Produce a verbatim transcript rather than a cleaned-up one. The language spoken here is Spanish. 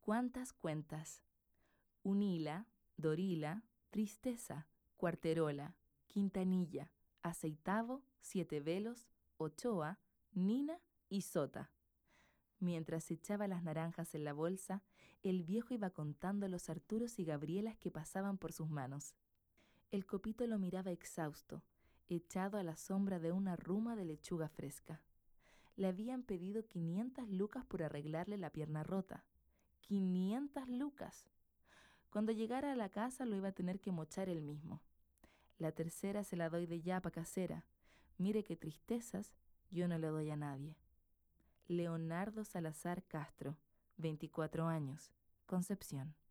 ¿Cuántas cuentas? Unila, Dorila, Tristeza, Cuarterola, Quintanilla, Aceitavo, Siete Velos, Ochoa, Nina y Sota. Mientras echaba las naranjas en la bolsa, el viejo iba contando los Arturos y Gabrielas que pasaban por sus manos. El copito lo miraba exhausto, echado a la sombra de una ruma de lechuga fresca. Le habían pedido quinientas lucas por arreglarle la pierna rota. ¡Quinientas lucas! Cuando llegara a la casa lo iba a tener que mochar él mismo. La tercera se la doy de yapa casera. Mire qué tristezas, yo no le doy a nadie. Leonardo Salazar Castro, veinticuatro años, Concepción.